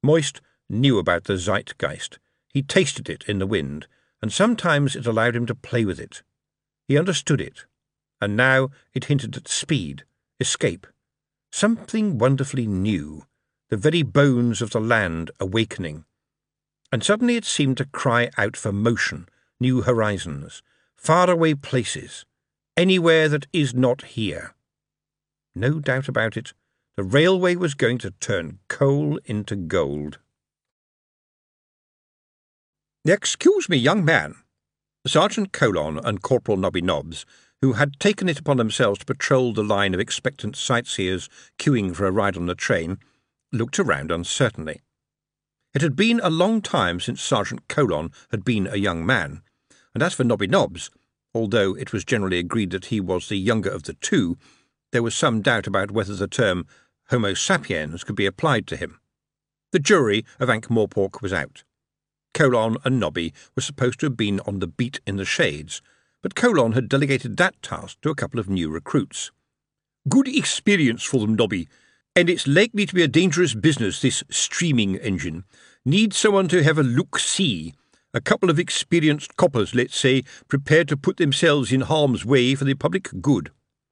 Moist knew about the zeitgeist. He tasted it in the wind, and sometimes it allowed him to play with it. He understood it, and now it hinted at speed, escape, something wonderfully new, the very bones of the land awakening. And suddenly it seemed to cry out for motion, new horizons, faraway places, anywhere that is not here. No doubt about it, the railway was going to turn coal into gold. "Excuse me, young man." Sergeant Colon and Corporal Nobby Nobbs, who had taken it upon themselves to patrol the line of expectant sightseers queuing for a ride on the train, looked around uncertainly. It had been a long time since Sergeant Colon had been a young man, and as for Nobby Nobbs, although it was generally agreed that he was the younger of the two, there was some doubt about whether the term Homo sapiens could be applied to him. The jury of Ankh-Morpork was out. Colon and Nobby were supposed to have been on the beat in the shades, but Colon had delegated that task to a couple of new recruits. "Good experience for them, Nobby, and it's likely to be a dangerous business, this streaming engine. Need someone to have a look-see. A couple of experienced coppers, let's say, prepared to put themselves in harm's way for the public good."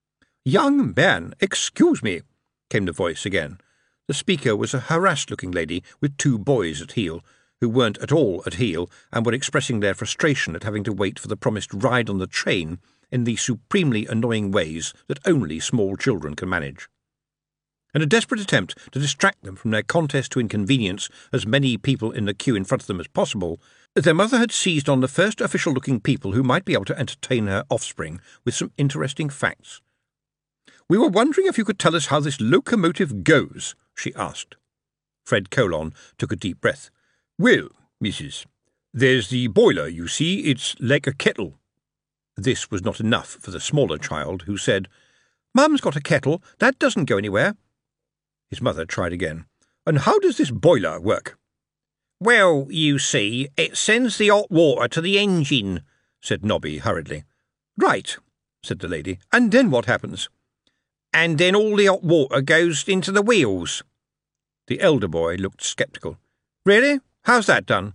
"Young man, excuse me," came the voice again. The speaker was a harassed-looking lady with two boys at heel, who weren't at all at heel and were expressing their frustration at having to wait for the promised ride on the train in the supremely annoying ways that only small children can manage. In a desperate attempt to distract them from their contest to inconvenience as many people in the queue in front of them as possible, their mother had seized on the first official-looking people who might be able to entertain her offspring with some interesting facts. "We were wondering if you could tell us how this locomotive goes," she asked. Fred Colon took a deep breath. "Well, missus, there's the boiler, you see. It's like a kettle." This was not enough for the smaller child, who said, "Mum's got a kettle. That doesn't go anywhere." His mother tried again. "And how does this boiler work?" "Well, you see, it sends the hot water to the engine," said Nobby hurriedly. "Right," said the lady. "And then what happens?" "And then all the hot water goes into the wheels." The elder boy looked sceptical. "Really? How's that done?"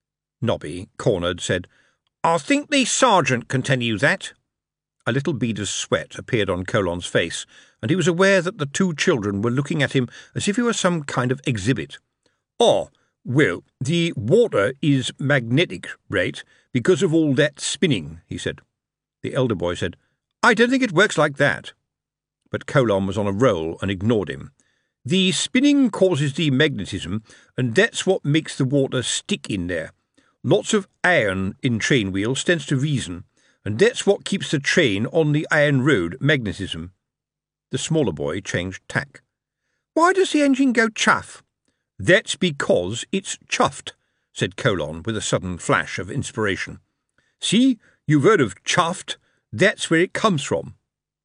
Nobby, cornered, said, "I think the sergeant can tell you that." A little bead of sweat appeared on Colon's face, and he was aware that the two children were looking at him as if he were some kind of exhibit. "Oh, well, the water is magnetic, right, because of all that spinning," he said. The elder boy said, "I don't think it works like that." But Colon was on a roll and ignored him. "The spinning causes the magnetism, and that's what makes the water stick in there. Lots of iron in train wheels stands to reason, and that's what keeps the train on the iron road, magnetism." The smaller boy changed tack. "Why does the engine go chuff?" "That's because it's chuffed," said Colon with a sudden flash of inspiration. "See, you've heard of chuffed? That's where it comes from."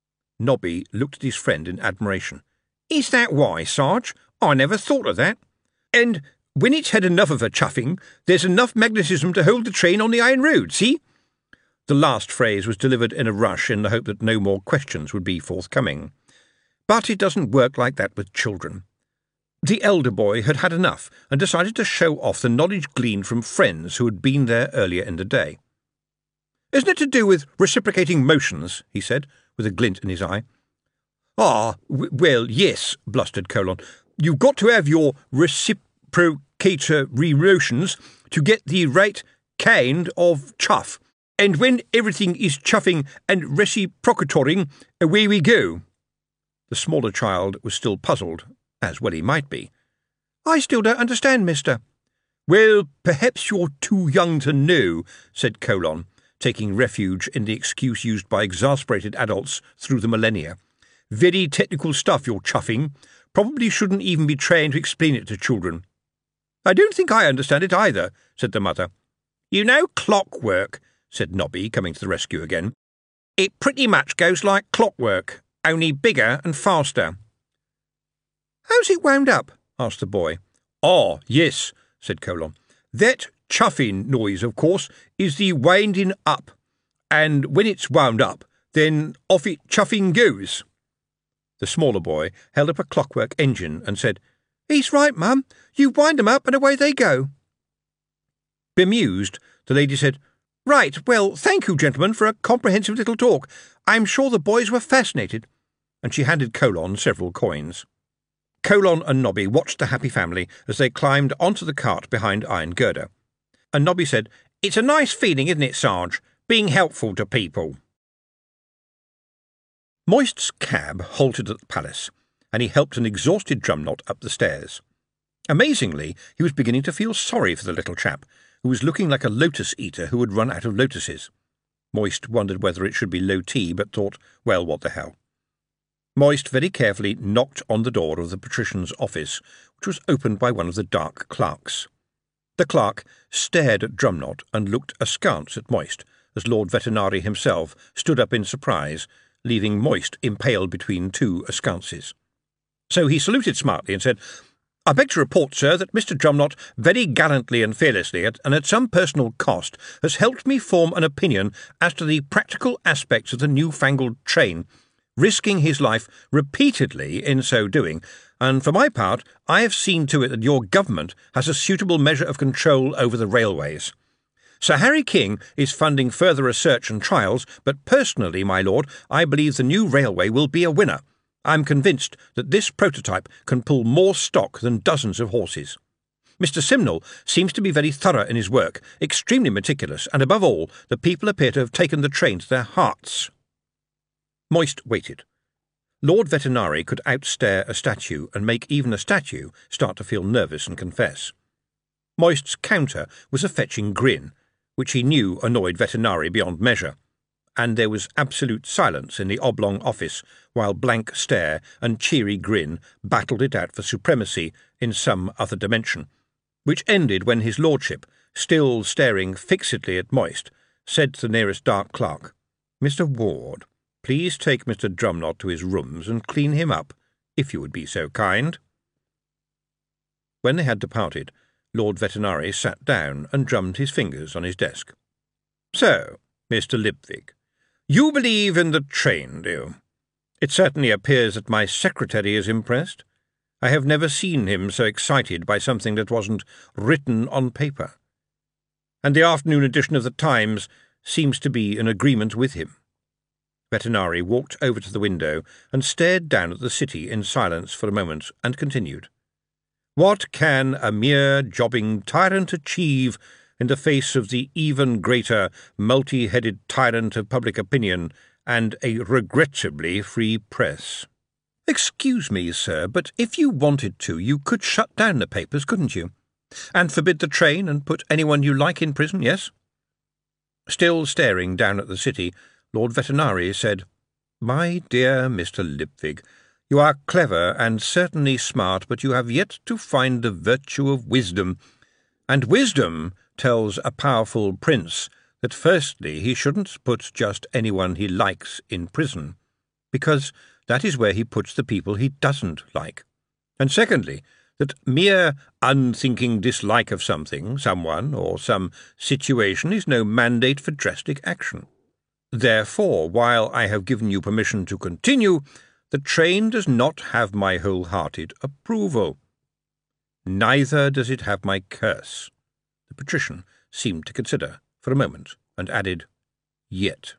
Nobby looked at his friend in admiration. "Is that why, Sarge? I never thought of that. And when it's had enough of a chuffing, there's enough magnetism to hold the train on the iron road, see?" The last phrase was delivered in a rush in the hope that no more questions would be forthcoming. But it doesn't work like that with children. The elder boy had had enough and decided to show off the knowledge gleaned from friends who had been there earlier in the day. "Isn't it to do with reciprocating motions?" he said, with a glint in his eye. Well, yes," blustered Colon. "You've got to have your reciprocatory motions to get the right kind of chuff. And when everything is chuffing and reciprocatoring, away we go." The smaller child was still puzzled, as well he might be. "I still don't understand, mister." "Well, perhaps you're too young to know," said Colon, taking refuge in the excuse used by exasperated adults through the millennia. "Very technical stuff you're chuffing. Probably shouldn't even be trying to explain it to children." "I don't think I understand it either," said the mother. "You know clockwork," said Nobby, coming to the rescue again. "It pretty much goes like clockwork, only bigger and faster." "How's it wound up?" asked the boy. "Ah, yes," said Colon. "That chuffing noise, of course, is the winding up, and when it's wound up, then off it chuffing goes." The smaller boy held up a clockwork engine and said, "He's right, Mum. You wind 'em up and away they go." Bemused, the lady said, "Right, well, thank you, gentlemen, for a comprehensive little talk. I'm sure the boys were fascinated," and she handed Colon several coins. Colon and Nobby watched the happy family as they climbed onto the cart behind Iron Girder, and Nobby said, "It's a nice feeling, isn't it, Sarge, being helpful to people?" Moist's cab halted at the palace, and he helped an exhausted Drumknot up the stairs. Amazingly, he was beginning to feel sorry for the little chap, who was looking like a lotus-eater who had run out of lotuses. Moist wondered whether it should be low tea, but thought, well, what the hell. Moist very carefully knocked on the door of the patrician's office, which was opened by one of the dark clerks. The clerk stared at Drumknot and looked askance at Moist, as Lord Vetinari himself stood up in surprise, leaving Moist impaled between two ascances. So he saluted smartly and said, "I beg to report, sir, that Mr. Drumknot very gallantly and fearlessly, and at some personal cost, has helped me form an opinion as to the practical aspects of the new-fangled train, risking his life repeatedly in so doing, and for my part I have seen to it that your government has a suitable measure of control over the railways. Sir Harry King is funding further research and trials, but personally, my lord, I believe the new railway will be a winner. I'm convinced that this prototype can pull more stock than dozens of horses. Mr. Simnel seems to be very thorough in his work, extremely meticulous, and above all, the people appear to have taken the train to their hearts." Moist waited. Lord Vetinari could outstare a statue and make even a statue start to feel nervous and confess. Moist's counter was a fetching grin, which he knew annoyed Vetinari beyond measure, and there was absolute silence in the oblong office while blank stare and cheery grin battled it out for supremacy in some other dimension, which ended when his lordship, still staring fixedly at Moist, said to the nearest dark clerk, "Mr. Ward, please take Mr. Drumknot to his rooms and clean him up, if you would be so kind." When they had departed, Lord Vetinari sat down and drummed his fingers on his desk. "So, Mr. Lipwig, you believe in the train, do you? It certainly appears that my secretary is impressed. I have never seen him so excited by something that wasn't written on paper. And the afternoon edition of the Times seems to be in agreement with him." Vetinari walked over to the window and stared down at the city in silence for a moment, and continued, "What can a mere jobbing tyrant achieve in the face of the even greater multi-headed tyrant of public opinion and a regrettably free press?" "Excuse me, sir, but if you wanted to, you could shut down the papers, couldn't you? And forbid the train and put anyone you like in prison, yes?" Still staring down at the city, Lord Vetinari said, "My dear Mr. Lipwig, you are clever and certainly smart, but you have yet to find the virtue of wisdom, and wisdom tells a powerful prince that firstly he shouldn't put just anyone he likes in prison, because that is where he puts the people he doesn't like, and secondly, that mere unthinking dislike of something, someone, or some situation is no mandate for drastic action. Therefore, while I have given you permission to continue, the train does not have my wholehearted approval. Neither does it have my curse." The patrician seemed to consider for a moment, and added, "Yet."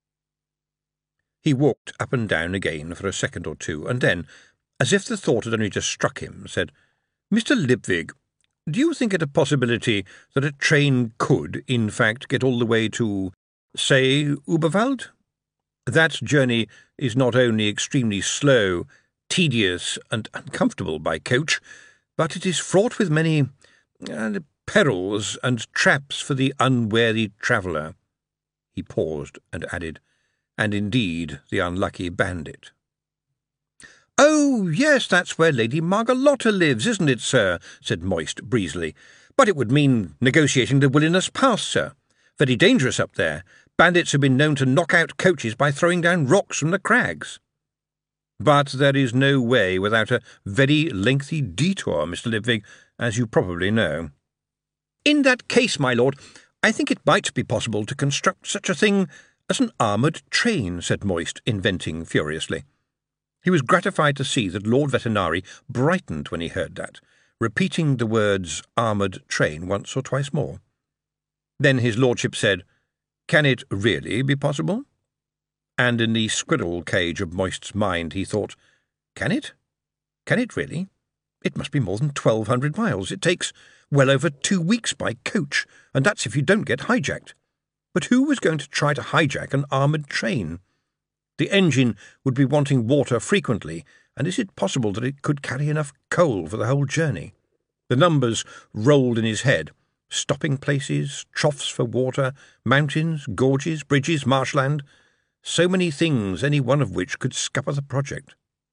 He walked up and down again for a second or two, and then, as if the thought had only just struck him, said, "Mr. Lipwig, do you think it a possibility that a train could, in fact, get all the way to, say, Uberwald? That journey is not only extremely slow, tedious, and uncomfortable by coach, but it is fraught with many perils and traps for the unwary traveller." He paused and added, "and indeed the unlucky bandit." "Oh, yes, that's where Lady Margalotta lives, isn't it, sir?" said Moist breezily. "But it would mean negotiating the Wilderness Pass, sir. Very dangerous up there. Bandits have been known to knock out coaches by throwing down rocks from the crags." "But there is no way without a very lengthy detour, Mr. Lipwig, as you probably know." "In that case, my lord, I think it might be possible to construct such a thing as an armoured train," said Moist, inventing furiously. He was gratified to see that Lord Vetinari brightened when he heard that, repeating the words armoured train once or twice more. Then his lordship said, "Can it really be possible?" And in the squirrel cage of Moist's mind he thought, "Can it? Can it really? It must be more than 1,200 miles. It takes well over 2 weeks by coach, and that's if you don't get hijacked. But who was going to try to hijack an armoured train? The engine would be wanting water frequently, and is it possible that it could carry enough coal for the whole journey?" The numbers rolled in his head: stopping places, troughs for water, mountains, gorges, bridges, marshland. So many things, any one of which could scupper the project.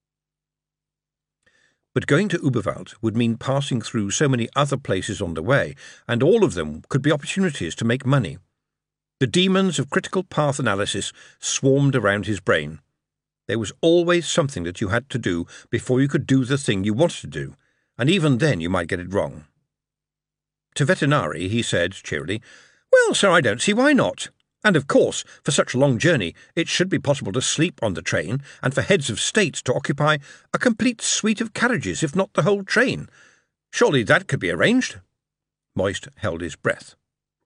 But going to Uberwald would mean passing through so many other places on the way, and all of them could be opportunities to make money. The demons of critical path analysis swarmed around his brain. There was always something that you had to do before you could do the thing you wanted to do, and even then you might get it wrong. To Vetinari he said cheerily, "Well, sir, I don't see why not. And, of course, for such a long journey, it should be possible to sleep on the train, and for heads of state to occupy a complete suite of carriages, if not the whole train. Surely that could be arranged?" Moist held his breath.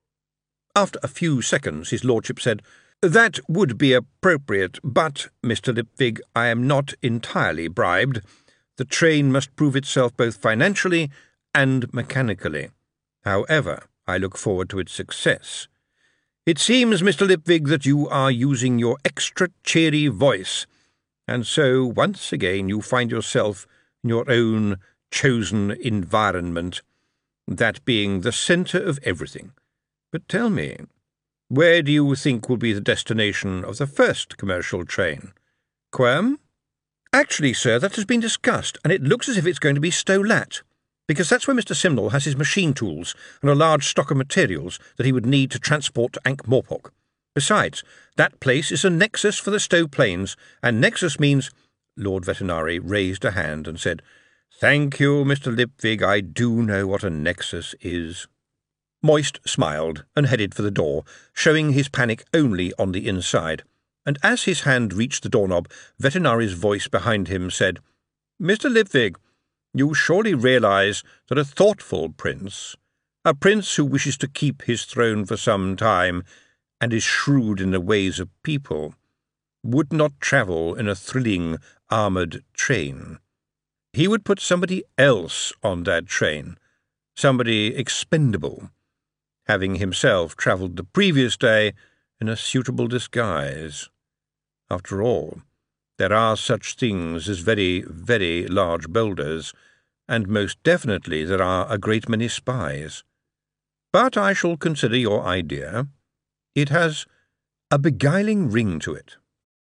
After a few seconds his lordship said, "That would be appropriate, but, Mr. Lipwig, I am not entirely bribed. The train must prove itself both financially and mechanically. However, I look forward to its success. It seems, Mr. Lipwig, that you are using your extra cheery voice, and so once again you find yourself in your own chosen environment, that being the centre of everything. But tell me, where do you think will be the destination of the first commercial train? Quirm?" "Actually, sir, that has been discussed, and it looks as if it's going to be Stow-Lat, because that's where Mr. Simnel has his machine tools and a large stock of materials that he would need to transport to Ankh-Morpork. Besides, that place is a nexus for the Stow Plains, and nexus means—" Lord Vetinari raised a hand and said, "Thank you, Mr. Lipwig, I do know what a nexus is." Moist smiled and headed for the door, showing his panic only on the inside, and as his hand reached the doorknob, Vetinari's voice behind him said, "Mr. Lipwig, you surely realize that a thoughtful prince, a prince who wishes to keep his throne for some time and is shrewd in the ways of people, would not travel in a thrilling armoured train. He would put somebody else on that train, somebody expendable, having himself travelled the previous day in a suitable disguise. After all, there are such things as very, very large boulders, and most definitely there are a great many spies. But I shall consider your idea. It has a beguiling ring to it."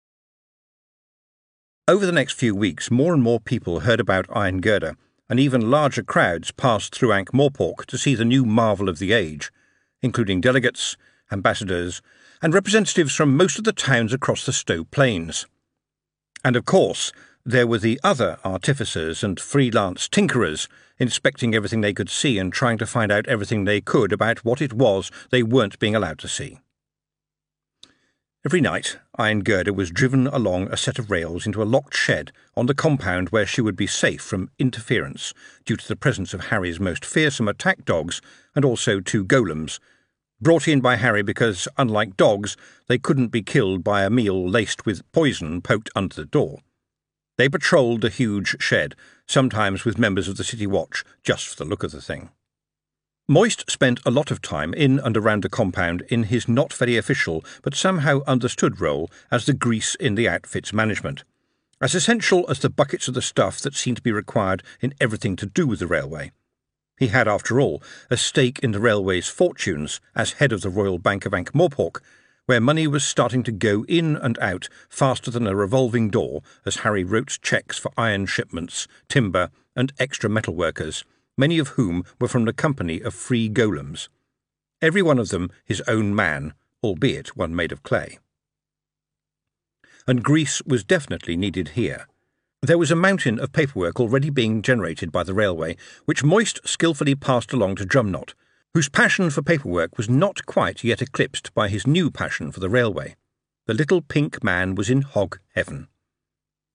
Over the next few weeks, more and more people heard about Iron Girder, and even larger crowds passed through Ankh-Morpork to see the new marvel of the age, including delegates, ambassadors, and representatives from most of the towns across the Stow Plains. And, of course, there were the other artificers and freelance tinkerers, inspecting everything they could see and trying to find out everything they could about what it was they weren't being allowed to see. Every night, Iron Girder was driven along a set of rails into a locked shed on the compound where she would be safe from interference due to the presence of Harry's most fearsome attack dogs and also 2 golems, brought in by Harry because, unlike dogs, they couldn't be killed by a meal laced with poison poked under the door. They patrolled the huge shed, sometimes with members of the City Watch, just for the look of the thing. Moist spent a lot of time in and around the compound in his not very official but somehow understood role as the grease in the outfit's management, as essential as the buckets of the stuff that seemed to be required in everything to do with the railway. He had, after all, a stake in the railway's fortunes as head of the Royal Bank of Ankh-Morpork, where money was starting to go in and out faster than a revolving door as Harry wrote cheques for iron shipments, timber, and extra metal workers, many of whom were from the company of free golems. Every one of them his own man, albeit one made of clay. And grease was definitely needed here. There was a mountain of paperwork already being generated by the railway, which Moist skilfully passed along to Drumknott, whose passion for paperwork was not quite yet eclipsed by his new passion for the railway. The little pink man was in hog heaven.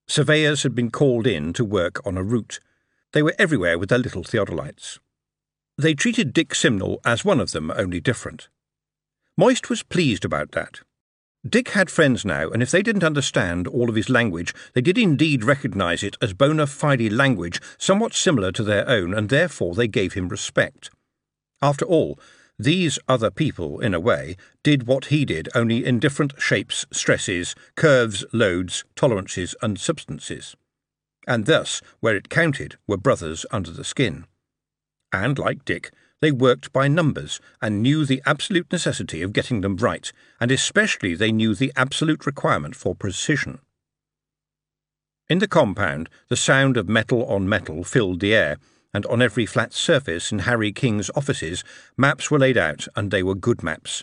Surveyors had been called in to work on a route. They were everywhere with their little theodolites. They treated Dick Simnel as one of them, only different. Moist was pleased about that. Dick had friends now, and if they didn't understand all of his language, they did indeed recognise it as bona fide language somewhat similar to their own, and therefore they gave him respect. After all, these other people, in a way, did what he did, only in different shapes, stresses, curves, loads, tolerances, and substances. And thus, where it counted, were brothers under the skin. And, like Dick, they worked by numbers and knew the absolute necessity of getting them right, and especially they knew the absolute requirement for precision. In the compound, the sound of metal on metal filled the air, and on every flat surface in Harry King's offices, maps were laid out, and they were good maps.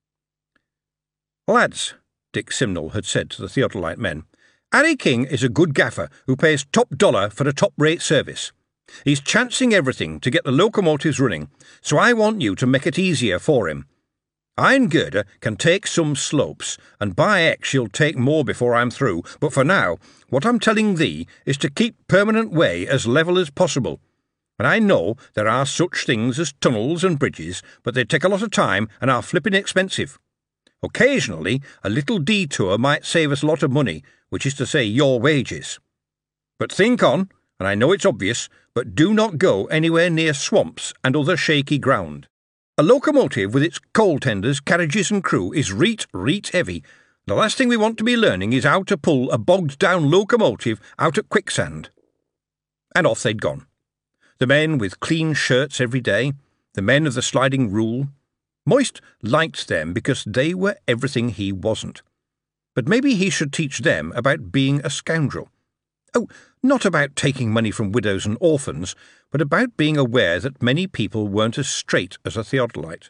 "Lads," Dick Simnel had said to the theodolite men, "Harry King is a good gaffer who pays top dollar for a top-rate service. He's chancing everything to get the locomotives running, so I want you to make it easier for him. Iron Girder can take some slopes, and by X she'll take more before I'm through, but for now, what I'm telling thee is to keep Permanent Way as level as possible. And I know there are such things as tunnels and bridges, but they take a lot of time and are flipping expensive. Occasionally, a little detour might save us a lot of money, which is to say your wages. But think on, and I know it's obvious, but do not go anywhere near swamps and other shaky ground. A locomotive with its coal tenders, carriages and crew is reet heavy. The last thing we want to be learning is how to pull a bogged-down locomotive out of quicksand." And off they'd gone. The men with clean shirts every day, the men of the sliding rule. Moist liked them because they were everything he wasn't. But maybe he should teach them about being a scoundrel. Oh, not about taking money from widows and orphans, but about being aware that many people weren't as straight as a theodolite.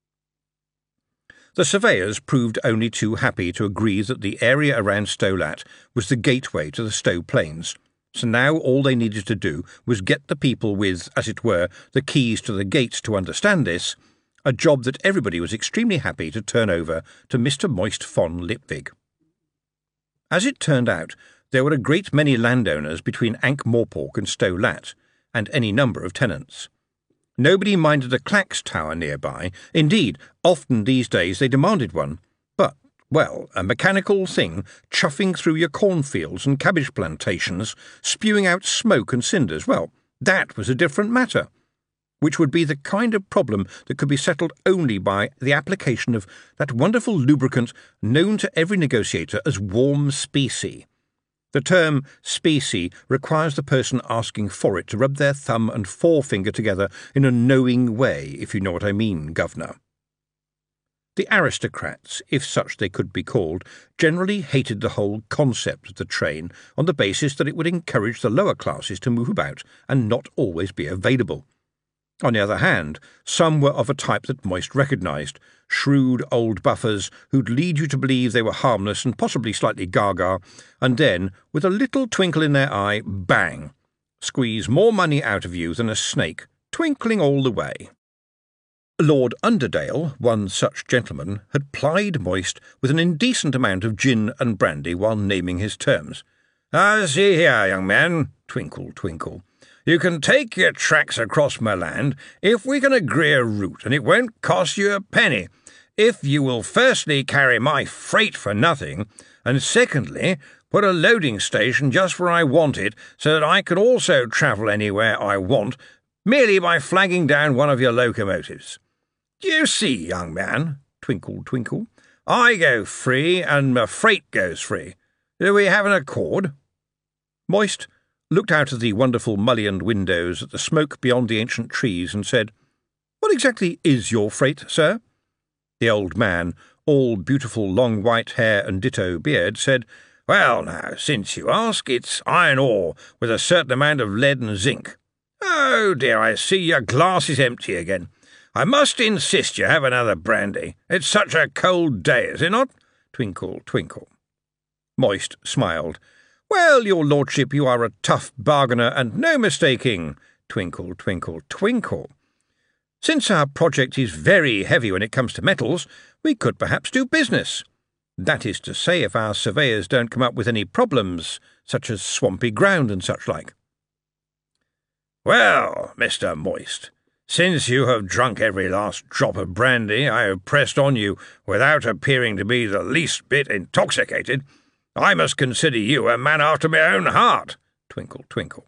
The surveyors proved only too happy to agree that the area around Stolat was the gateway to the Stow Plains, so now all they needed to do was get the people with, as it were, the keys to the gates to understand this, a job that everybody was extremely happy to turn over to Mr. Moist von Lipwig. As it turned out, there were a great many landowners between Ankh-Morpork and Stow-Lat, and any number of tenants. Nobody minded a clacks tower nearby. Indeed, often these days they demanded one. But, well, a mechanical thing chuffing through your cornfields and cabbage plantations, spewing out smoke and cinders, well, that was a different matter, which would be the kind of problem that could be settled only by the application of that wonderful lubricant known to every negotiator as warm specie. The term specie requires the person asking for it to rub their thumb and forefinger together in a knowing way, if you know what I mean, Governor. The aristocrats, if such they could be called, generally hated the whole concept of the train on the basis that it would encourage the lower classes to move about and not always be available. On the other hand, some were of a type that Moist recognised, shrewd old buffers who'd lead you to believe they were harmless and possibly slightly gaga, and then, with a little twinkle in their eye, bang, squeeze more money out of you than a snake, twinkling all the way. Lord Underdale, one such gentleman, had plied Moist with an indecent amount of gin and brandy while naming his terms. "See here, young man," twinkle, twinkle. "You can take your tracks across my land if we can agree a route, and it won't cost you a penny, if you will firstly carry my freight for nothing, and secondly put a loading station just where I want it, so that I can also travel anywhere I want, merely by flagging down one of your locomotives. Do you see, young man," twinkle, twinkle, "I go free, and my freight goes free. Do we have an accord?" Moist looked out of the wonderful mullioned windows at the smoke beyond the ancient trees and said, "What exactly is your freight, sir?" The old man, all beautiful long white hair and ditto beard, said, "Well, now, since you ask, it's iron ore with a certain amount of lead and zinc. Oh, dear, I see your glass is empty again. I must insist you have another brandy. It's such a cold day, is it not?" Twinkle, twinkle. Moist smiled. "Well, your lordship, you are a tough bargainer, and no mistaking." Twinkle, twinkle, twinkle. "Since our project is very heavy when it comes to metals, we could perhaps do business. That is to say, if our surveyors don't come up with any problems, such as swampy ground and such like. Well, Mr. Moist, since you have drunk every last drop of brandy I have pressed on you without appearing to be the least bit intoxicated, I must consider you a man after my own heart. Twinkle, twinkle.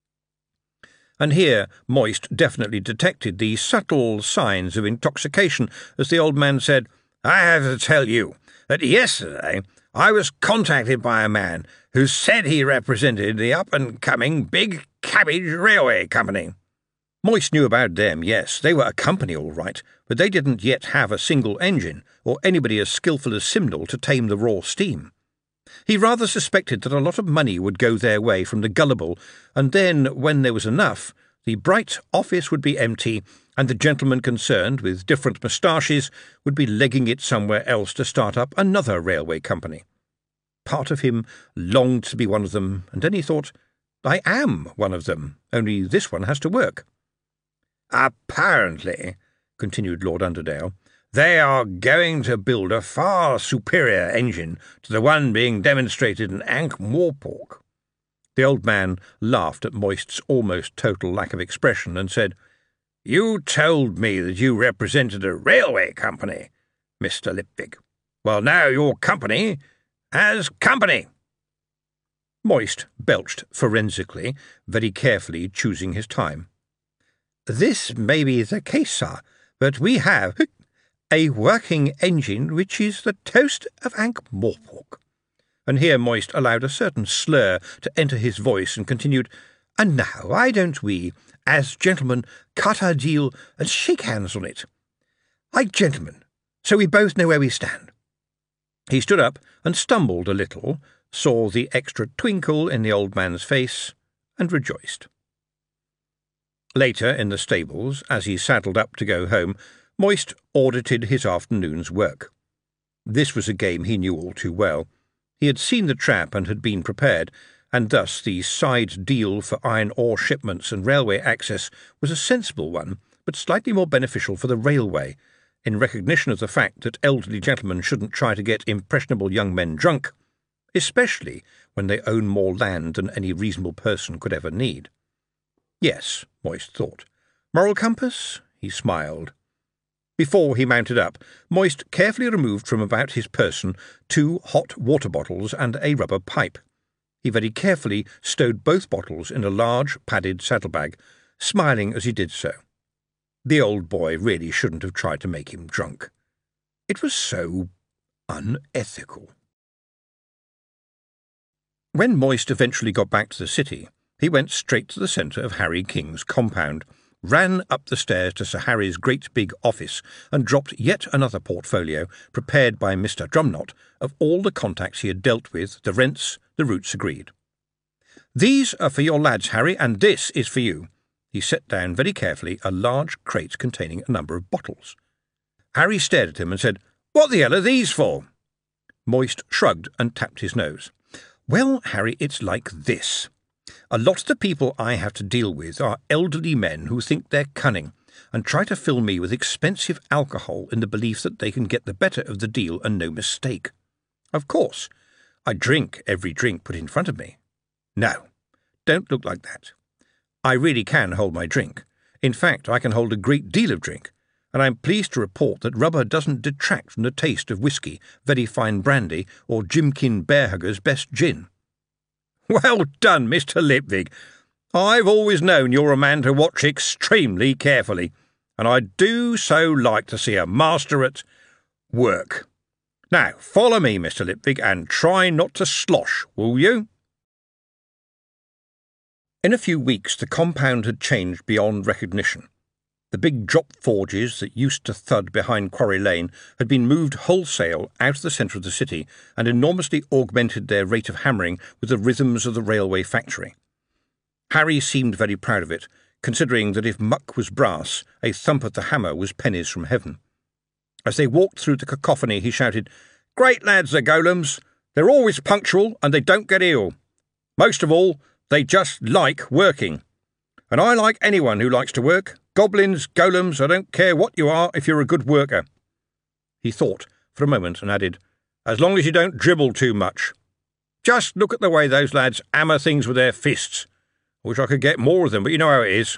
And here Moist definitely detected the subtle signs of intoxication, as the old man said, I have to tell you that yesterday I was contacted by a man who said he represented the up-and-coming Big Cabbage Railway Company. Moist knew about them, yes. They were a company all right, but they didn't yet have a single engine, or anybody as skilful as Simnel to tame the raw steam. He rather suspected that a lot of money would go their way from the gullible, and then, when there was enough, the bright office would be empty, and the gentlemen concerned, with different moustaches, would be legging it somewhere else to start up another railway company. Part of him longed to be one of them, and then he thought, I am one of them, only this one has to work. Apparently, continued Lord Underdale, they are going to build a far superior engine to the one being demonstrated in Ankh-Morpork. The old man laughed at Moist's almost total lack of expression and said, You told me that you represented a railway company, Mr. Lipwig. Well, now your company has company. Moist belched forensically, very carefully choosing his time. This may be the case, sir, but we have a working engine which is the toast of Ankh-Morpork. And here Moist allowed a certain slur to enter his voice and continued, And now, why don't we, as gentlemen, cut our deal and shake hands on it? Like gentlemen, so we both know where we stand. He stood up and stumbled a little, saw the extra twinkle in the old man's face, and rejoiced. Later, in the stables, as he saddled up to go home, Moist audited his afternoon's work. This was a game he knew all too well. He had seen the trap and had been prepared, and thus the side deal for iron ore shipments and railway access was a sensible one, but slightly more beneficial for the railway, in recognition of the fact that elderly gentlemen shouldn't try to get impressionable young men drunk, especially when they own more land than any reasonable person could ever need. Yes, Moist thought. Moral compass? He smiled. Before he mounted up, Moist carefully removed from about his person 2 hot water bottles and a rubber pipe. He very carefully stowed both bottles in a large padded saddlebag, smiling as he did so. The old boy really shouldn't have tried to make him drunk. It was so unethical. When Moist eventually got back to the city, he went straight to the centre of Harry King's compound, ran up the stairs to Sir Harry's great big office, and dropped yet another portfolio, prepared by Mr. Drumknott, of all the contacts he had dealt with, the rents, the routes agreed. These are for your lads, Harry, and this is for you. He set down very carefully a large crate containing a number of bottles. Harry stared at him and said, What the hell are these for? Moist shrugged and tapped his nose. Well, Harry, it's like this. A lot of the people I have to deal with are elderly men who think they're cunning and try to fill me with expensive alcohol in the belief that they can get the better of the deal and no mistake. Of course, I drink every drink put in front of me. No, don't look like that. I really can hold my drink. In fact, I can hold a great deal of drink, and I'm pleased to report that rubber doesn't detract from the taste of whisky, very fine brandy, or Jimkin Bearhugger's best gin. Well done, Mr. Lipwig. I've always known you're a man to watch extremely carefully, and I do so like to see a master at work. Now, follow me, Mr. Lipwig, and try not to slosh, will you? In a few weeks the compound had changed beyond recognition. The big drop forges that used to thud behind Quarry Lane had been moved wholesale out of the centre of the city and enormously augmented their rate of hammering with the rhythms of the railway factory. Harry seemed very proud of it, considering that if muck was brass, a thump of the hammer was pennies from heaven. As they walked through the cacophony, he shouted, Great lads, the Golems! They're always punctual and they don't get ill. Most of all, they just like working. And I like anyone who likes to work. Goblins, golems, I don't care what you are if you're a good worker. He thought for a moment and added, as long as you don't dribble too much. Just look at the way those lads hammer things with their fists. I wish I could get more of them, but you know how it is.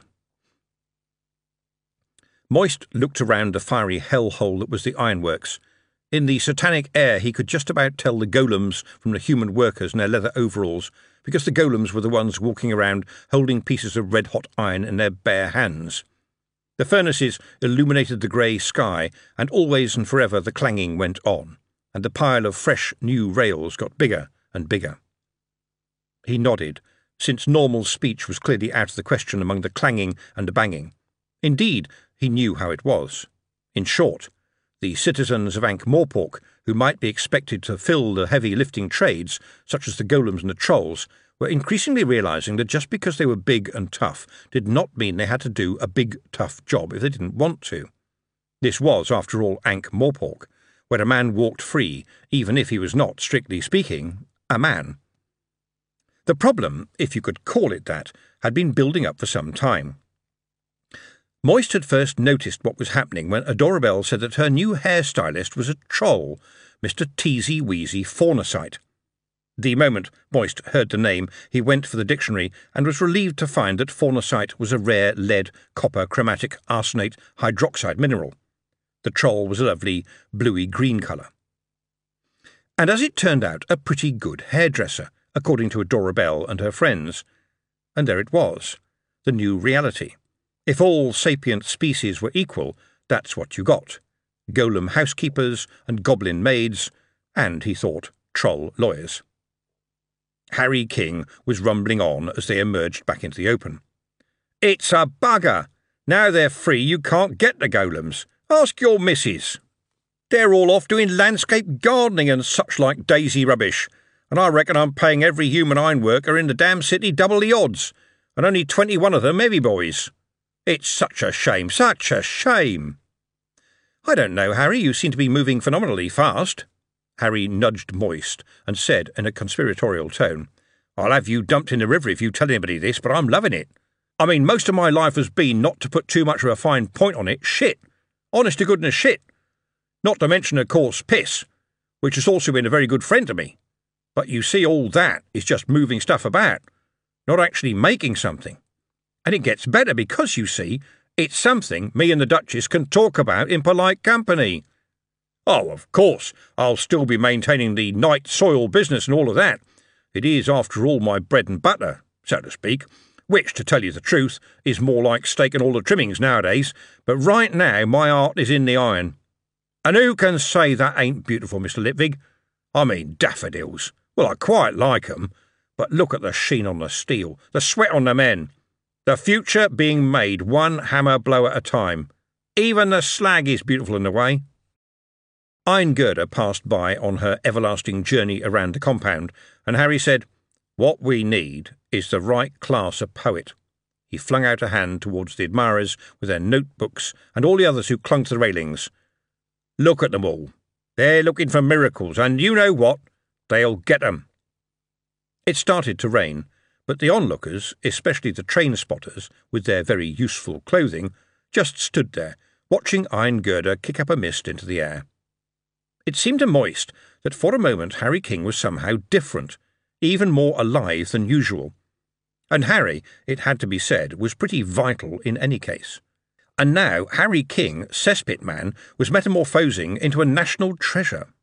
Moist looked around the fiery hellhole that was the ironworks. In the satanic air he could just about tell the golems from the human workers in their leather overalls, because the golems were the ones walking around holding pieces of red-hot iron in their bare hands. The furnaces illuminated the grey sky, and always and forever the clanging went on, and the pile of fresh new rails got bigger and bigger. He nodded, since normal speech was clearly out of the question among the clanging and the banging. Indeed, he knew how it was. In short, the citizens of Ankh-Morpork, who might be expected to fill the heavy lifting trades, such as the golems and the trolls, were increasingly realising that just because they were big and tough did not mean they had to do a big, tough job if they didn't want to. This was, after all, Ankh-Morpork, where a man walked free, even if he was not, strictly speaking, a man. The problem, if you could call it that, had been building up for some time. Moist had first noticed what was happening when Adora Belle said that her new hairstylist was a troll, Mr. Teasy Weasy Faunacite. The moment Moist heard the name, he went for the dictionary and was relieved to find that faunacite was a rare lead, copper, chromatic, arsenate, hydroxide mineral. The troll was a lovely bluey-green colour. And as it turned out, a pretty good hairdresser, according to Adora Belle and her friends. And there it was, the new reality. If all sapient species were equal, that's what you got. Golem housekeepers and goblin maids, and, he thought, troll lawyers. Harry King was rumbling on as they emerged back into the open. "It's a bugger! Now they're free, you can't get the golems. Ask your missus. They're all off doing landscape gardening and such like daisy rubbish, and I reckon I'm paying every human ironworker in the damn city double the odds, and only 21 of them heavy boys. It's such a shame, such a shame." "I don't know, Harry, you seem to be moving phenomenally fast." Harry nudged Moist and said in a conspiratorial tone, "I'll have you dumped in the river if you tell anybody this, but I'm loving it. I mean, most of my life has been, not to put too much of a fine point on it, shit. Honest to goodness shit. Not to mention, of course, piss, which has also been a very good friend to me. But you see, all that is just moving stuff about, not actually making something. And it gets better because, you see, it's something me and the Duchess can talk about in polite company. Oh, of course, I'll still be maintaining the night soil business and all of that. It is, after all, my bread and butter, so to speak, which, to tell you the truth, is more like steak and all the trimmings nowadays, but right now my heart is in the iron. And who can say that ain't beautiful, Mr. Lipvig? I mean, daffodils. Well, I quite like 'em, but look at the sheen on the steel, the sweat on the men. The future being made one hammer blow at a time. Even the slag is beautiful in the way." Iron-Girder passed by on her everlasting journey around the compound, and Harry said, "What we need is the right class of poet." He flung out a hand towards the admirers with their notebooks and all the others who clung to the railings. "Look at them all. They're looking for miracles, and you know what? They'll get 'em." It started to rain, but the onlookers, especially the train spotters, with their very useful clothing, just stood there, watching Iron-Girder kick up a mist into the air. It seemed to Moist that for a moment Harry King was somehow different, even more alive than usual. And Harry, it had to be said, was pretty vital in any case. And now Harry King, cesspit man, was metamorphosing into a national treasure.